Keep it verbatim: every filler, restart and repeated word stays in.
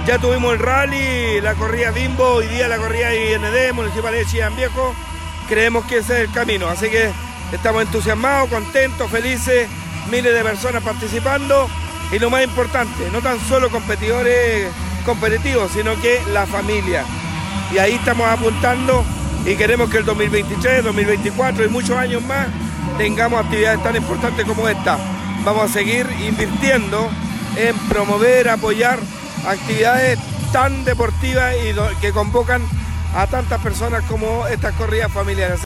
Ya tuvimos el rally, la corrida Bimbo, hoy día la corrida I N D, Municipal de Chillán Viejo. Creemos que ese es el camino, así que estamos entusiasmados, contentos, felices, miles de personas participando y lo más importante, no tan solo competidores competitivos, sino que la familia. Y ahí estamos apuntando y queremos que el dos mil veintitrés, dos mil veinticuatro y muchos años más tengamos actividades tan importantes como esta. Vamos a seguir invirtiendo en promover, apoyar actividades tan deportivas y que convocan a tantas personas como estas corridas familiares.